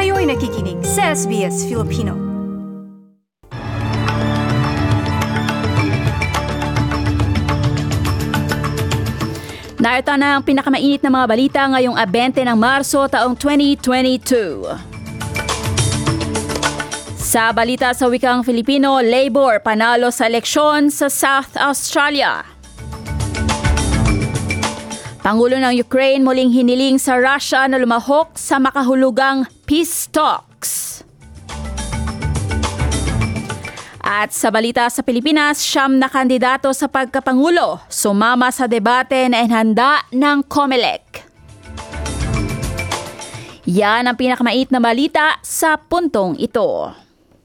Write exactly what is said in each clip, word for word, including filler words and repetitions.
Kayo'y nakikinig sa S B S Filipino. Narito na ang pinakamainit na mga balita ngayong twenty ng Marso taong twenty twenty-two. Sa balita sa wikang Filipino, Labor panalo sa eleksyon sa South Australia. Pangulo ng Ukraine muling hiniling sa Russia na lumahok sa makahulugang peace talks. At sa balita sa Pilipinas, siyam na kandidato sa pagkapangulo sumama sa debate na inihanda ng COMELEC. Yan ang pinakamait na balita sa puntong ito.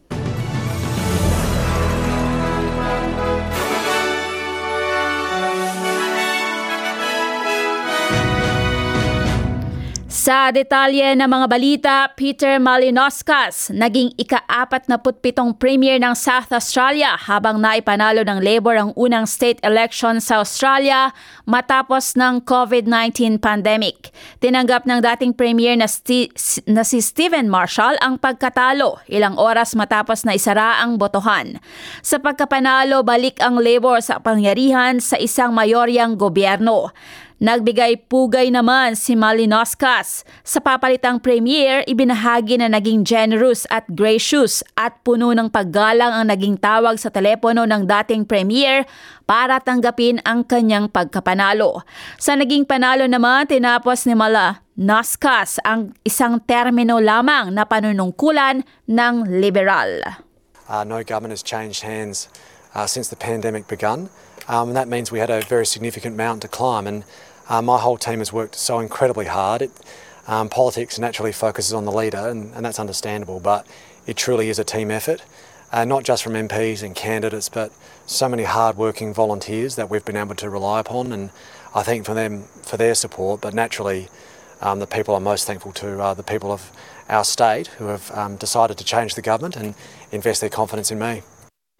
Sa detalye ng mga balita, Peter Malinauskas naging ika-apat na putpitong premier ng South Australia habang naipanalo ng Labor ang unang state election sa Australia matapos ng COVID nineteen pandemic. Tinanggap ng dating premier na, Sti- na si Stephen Marshall ang pagkatalo ilang oras matapos na isara ang botohan. Sa pagkapanalo, balik ang Labor sa pangyarihan sa isang mayoryang gobyerno. Nagbigay pugay naman si Malinauskas. Sa papalitang premier, ibinahagi na naging generous at gracious at puno ng paggalang ang naging tawag sa telepono ng dating premier para tanggapin ang kanyang pagkapanalo. Sa naging panalo naman, tinapos ni Malinauskas ang isang termino lamang na panunungkulan ng liberal. Uh, no government has changed hands uh, since the pandemic begun. Um, and that means we had a very significant mountain to climb, and uh, my whole team has worked so incredibly hard. It, um, politics naturally focuses on the leader, and, and that's understandable, but it truly is a team effort, uh, not just from M Ps and candidates, but so many hard-working volunteers that we've been able to rely upon, and I thank for them for their support, but naturally um, the people I'm most thankful to are the people of our state who have um, decided to change the government and invest their confidence in me.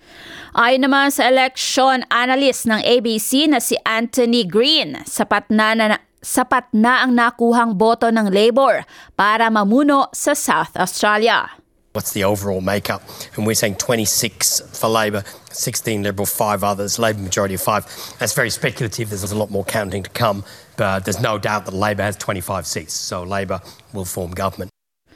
Ayon naman sa election analyst ng A B C na si Anthony Green, sapat na, na, sapat na ang nakuhang boto ng Labor para mamuno sa South Australia. What's the overall makeup? And we're saying twenty-six for Labor, sixteen Liberal, five others, Labor majority of five. That's very speculative. There's a lot more counting to come, but there's no doubt that Labor has twenty-five seats, so Labor will form government.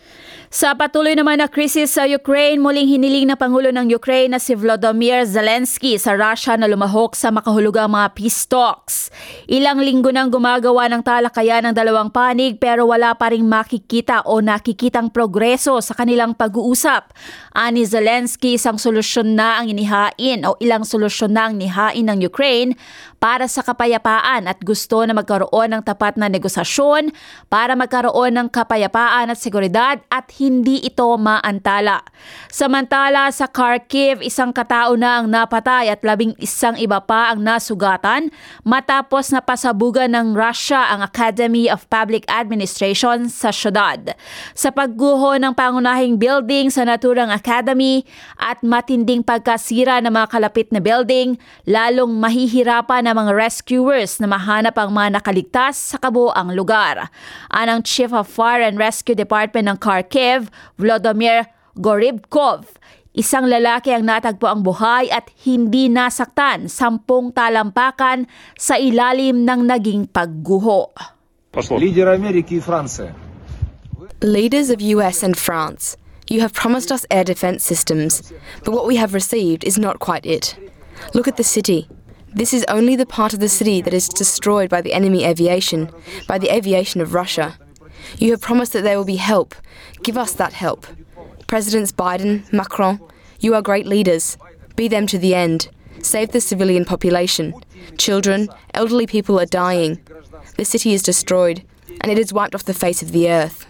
Sa patuloy naman na krisis sa Ukraine, muling hiniling ng Pangulo ng Ukraine na si Volodymyr Zelensky sa Russia na lumahok sa makahulugang mga peace talks. Ilang linggo nang gumagawa ng talakayan ng dalawang panig pero wala pa ring makikita o nakikitang progreso sa kanilang pag-uusap. Ani Zelensky, isang solusyon na ang inihain o ilang solusyon na ang nihain ng Ukraine para sa kapayapaan at gusto na magkaroon ng tapat na negosasyon para magkaroon ng kapayapaan at seguridad at hindi ito maantala. Samantala sa Kharkiv, isang katao na ang napatay at labing isang iba pa ang nasugatan matapos na pasabugan ng Russia ang Academy of Public Administration sa syudad. Sa pagguho ng pangunahing building sa naturang academy at matinding pagkasira ng mga kalapit na building, lalong mahihirapan ng mga rescuers na mahanap ang mga nakaligtas sa kabuoang lugar. Anang Chief of Fire and Rescue Department ng Kharkiv, Volodymyr Gorybkov, isang lalaki ang natagpo ang buhay at hindi nasaktan, sampung talampakan sa ilalim ng naging pagguho. Leader Ameriki y Francja. Leaders of U S and France, you have promised us air defense systems, but what we have received is not quite it. Look at the city. This is only the part of the city that is destroyed by the enemy aviation, by the aviation of Russia. You have promised that there will be help. Give us that help. Presidents Biden, Macron, you are great leaders. Be them to the end. Save the civilian population. Children, elderly people are dying. The city is destroyed, and it is wiped off the face of the earth.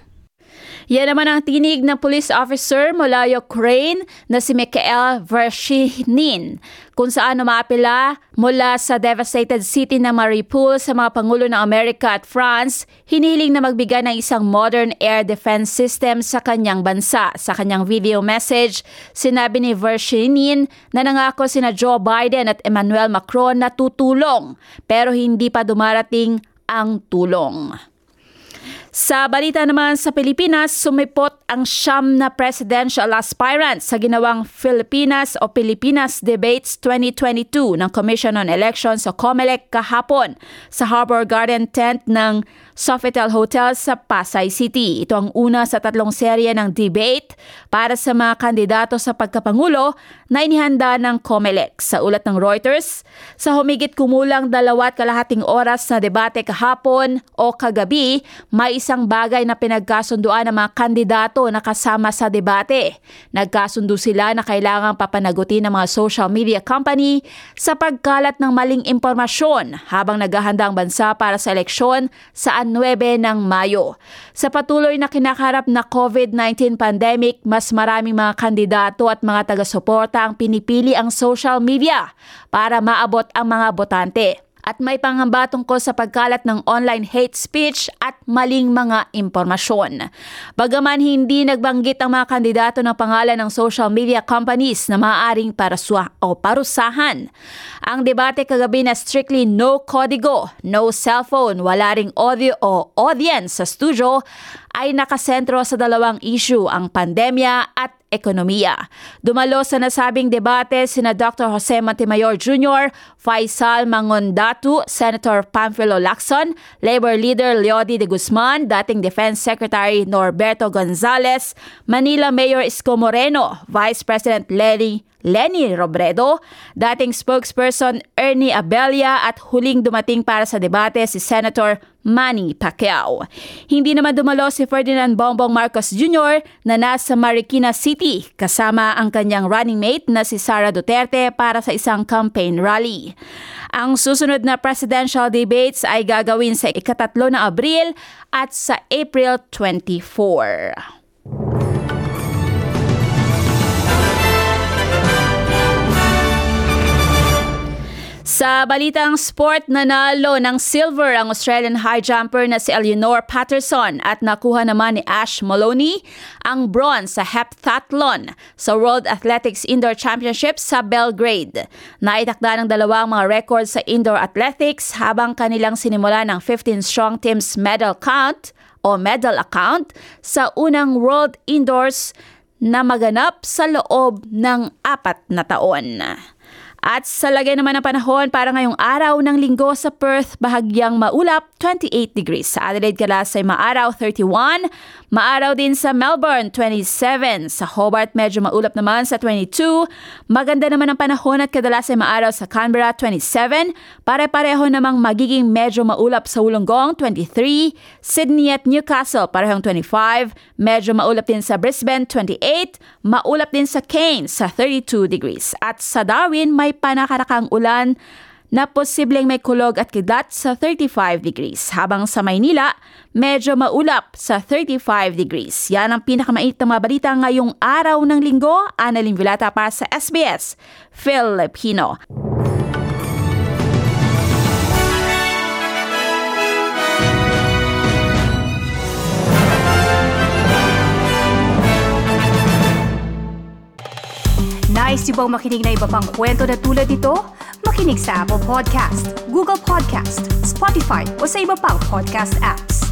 Yan naman ang tinig ng police officer mula Ukraine na si Mikhail Vershinin kung saan umapila mula sa devastated city ng Mariupol sa mga Pangulo ng Amerika at France, hiniling na magbigay ng isang modern air defense system sa kanyang bansa. Sa kanyang video message, sinabi ni Vershinin na nangako sina Joe Biden at Emmanuel Macron na tutulong pero hindi pa dumarating ang tulong. Sa balita naman sa Pilipinas, sumipot ang siyam na presidential aspirants sa ginawang Filipinas o Pilipinas Debates twenty twenty-two ng Commission on Elections o COMELEC kahapon sa Harbor Garden tent ng Sofitel Hotel sa Pasay City. Ito ang una sa tatlong serye ng debate para sa mga kandidato sa pagkapangulo na inihanda ng COMELEC. Sa ulat ng Reuters, sa humigit kumulang dalawat kalahating oras na debate kahapon o kagabi, may isang bagay na pinagkasunduan ng mga kandidato na kasama sa debate. Nagkasundo sila na kailangang papanagutin ng mga social media company sa pagkalat ng maling impormasyon habang naghahanda ang bansa para sa eleksyon sa nuwebe ng Mayo. Sa patuloy na kinakaharap na COVID nineteen pandemic, mas maraming mga kandidato at mga taga-suporta ang pinipili ang social media para maabot ang mga botante. At may pangamba tungkol sa pagkalat ng online hate speech at maling mga impormasyon. Bagaman hindi nagbanggit ang mga kandidato ng pangalan ng social media companies na maaaring paraswa o parusahan. Ang debate kagabi na strictly no kodigo, no cellphone, wala ring audio o audience sa studio ay nakasentro sa dalawang issue, ang pandemya at ekonomiya. Dumalo sa nasabing debate sina Doctor Jose Montemayor Junior, Faisal Mangondatu, Senator Pamphilo Lacson, Labor Leader Leody de Guzman, dating Defense Secretary Norberto Gonzales, Manila Mayor Isko Moreno, Vice President Lenny Lenny Robredo, dating spokesperson Ernie Abella at huling dumating para sa debate si Senator Manny Pacquiao. Hindi naman dumalo si Ferdinand Bongbong Marcos Junior na nasa Marikina City kasama ang kanyang running mate na si Sara Duterte para sa isang campaign rally. Ang susunod na presidential debates ay gagawin sa ikatatlo na Abril at sa April twenty-four. Sa balitang sport, nanalo ng silver ang Australian high jumper na si Eleanor Patterson at nakuha naman ni Ash Moloney ang bronze sa heptathlon sa World Athletics Indoor Championships sa Belgrade. Naitakda ng dalawang mga records sa indoor athletics habang kanilang sinimula ng fifteen-strong teams medal count o medal account sa unang World Indoors na maganap sa loob ng apat na taon. At sa lagay naman ng panahon para ngayong araw ng linggo sa Perth, bahagyang maulap, twenty-eight degrees. Sa Adelaide, Kalasay, maaraw, thirty-one. Maaraw din sa Melbourne, twenty-seven. Sa Hobart, medyo maulap naman sa twenty-two. Maganda naman ang panahon at kadalasay maaraw sa Canberra, twenty-seven. Pare-pareho namang magiging medyo maulap sa Wollongong, twenty-three. Sydney at Newcastle, parehong twenty-five. Medyo maulap din sa Brisbane, twenty-eight. Maulap din sa Cairns sa thirty-two degrees. At sa Darwin, may panakarakang ulan na posibleng may kulog at kidlat sa thirty-five degrees. Habang sa Maynila, medyo maulap sa thirty-five degrees. Yan ang pinakamainit na mga balita ngayong araw ng linggo. Annalyn Vilata para sa S B S Filipino. Nice yung bang makinig na iba pang kwento na tulad ito? Makinig sa Apple Podcast, Google Podcast, Spotify o sa iba pang podcast apps.